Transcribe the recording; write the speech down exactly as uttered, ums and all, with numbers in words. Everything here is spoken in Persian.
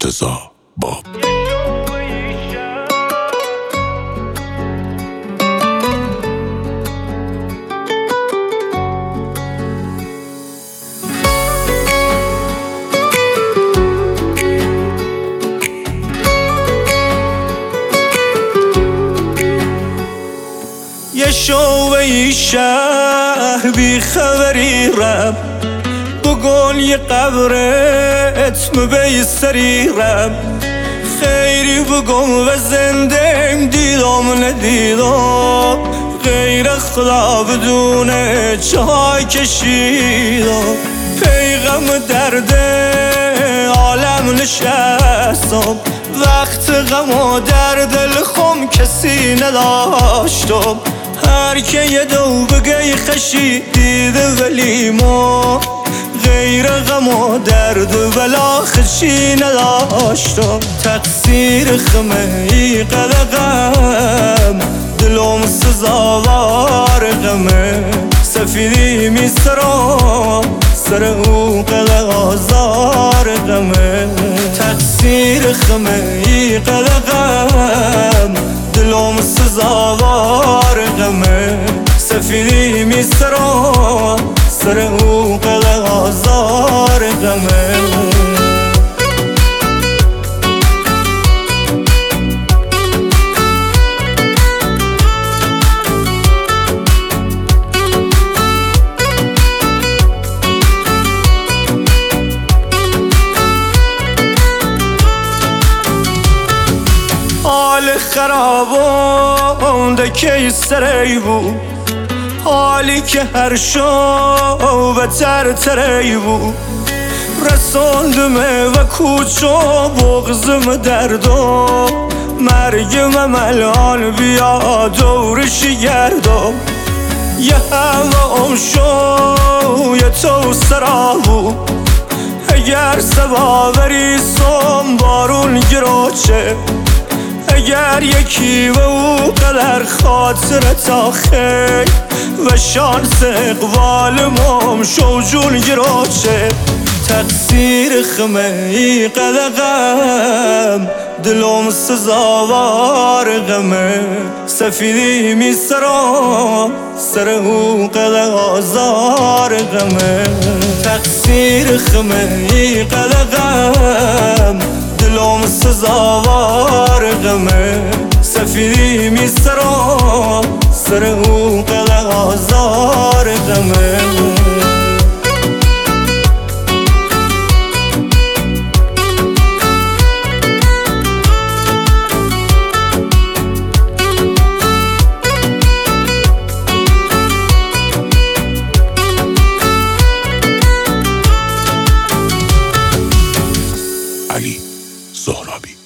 مرتضی باب. یه شوه شهر بی خبری رم بگل یه قبرت مبی سری رم خیری بگم و زندم دیدم ندیدم غیر خدا بدون چای کشیدم پیغم درد عالم نشستم وقت غم و در دل خم کسی نداشتم هر که یه دو بگی خشی دیده ولی ما غیر غم و درد ولا خشی نداشتم تقصیر خمه ای قلقم دلم سزاوار غمه سفیدی می سرم سر او قلق آزار غمه تقصیر خمه ای قلقم دلم سزاوار غمه سفیدی می سرم سر او قلق آزار غمه حال خرابم دکی سری بود حالی که هر شو بتر تری بود رساندمه و کوچو بغزم دردو مرگم الان بیا دورشی گردو یه هوا ام شو یه تو سرا بود اگر سباوری سم بارون گروچه اگر یکی و او قدر خاطرت آخه و شانس اقبال مام شو جون گروچه تقصیر خمه ای قلقم دلم سزاوار غمه سفیدی می سرم سر او قلق آزار غمه تقصیر خمه ای قلقم دلم سزاوار غمه سفیدی می سرم سر او قلق آزار غمه علی زهرابی.